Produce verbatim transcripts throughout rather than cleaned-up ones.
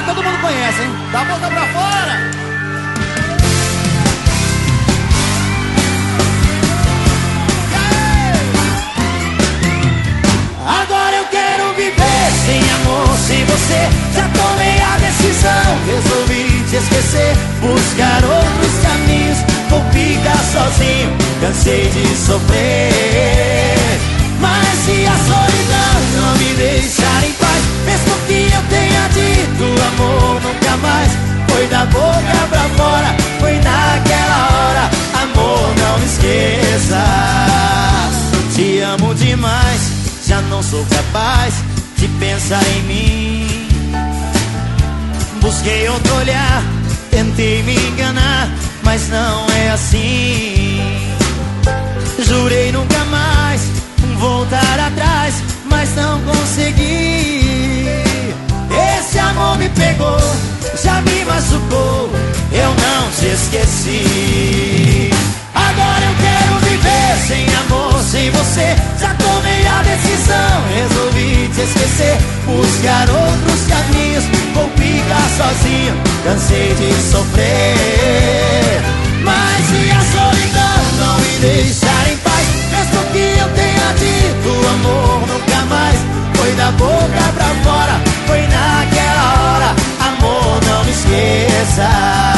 todo mundo conhece, hein? Dá a boca pra fora! Agora eu quero viver sem amor, sem você. Já tomei a decisão, resolvi te esquecer, buscar outros caminhos, vou ficar sozinho, cansei de sofrer. Mas se a solidão não me deixar em paz, mesmo que eu tenha dito amor nunca mais, foi da boca pra fora, foi naquela hora. Amor, não me esqueça, te amo demais, já não sou capaz de pensar em mim. Busquei outro olhar, tentei me enganar, mas não é assim. Jurei nunca mais voltar atrás, mas não consegui. Esse amor me pegou, já me machucou, eu não te esqueci. Agora eu quero viver sem amor, sem você. Já tomei a decisão, resolvi te esquecer, buscar outros caminhos, vou ficar sozinho, cansei de sofrer. Mas se a solidão não me deixar em paz, mesmo que eu tenha dito amor nunca mais, foi da boca pra fora, foi naquela hora. Amor, não me esqueça.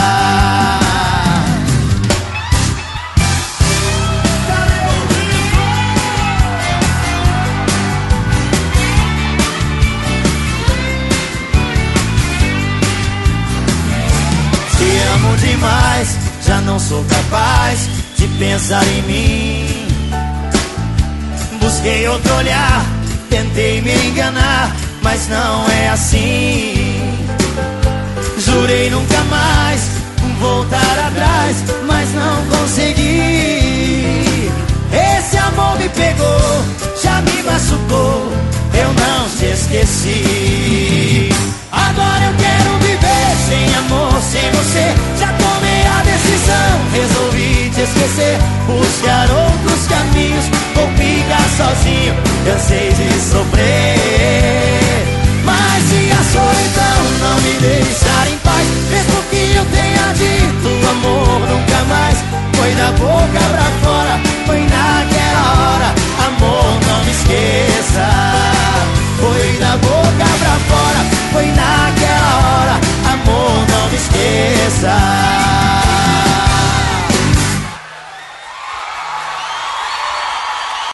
Te amo demais, já não sou capaz de pensar em mim. Busquei outro olhar, tentei me enganar, mas não é assim. Jurei nunca mais voltar atrás, mas não consegui. Esse amor me pegou, já me machucou, eu não te esqueci. Agora eu quero viver sem amor, sem você. Já tomei a decisão, resolvi te esquecer, buscar outros caminhos, vou ficar sozinho, cansei de sofrer. Mas se a solidão não me deixar em paz, mesmo que eu tenha dito amor nunca mais, foi da boca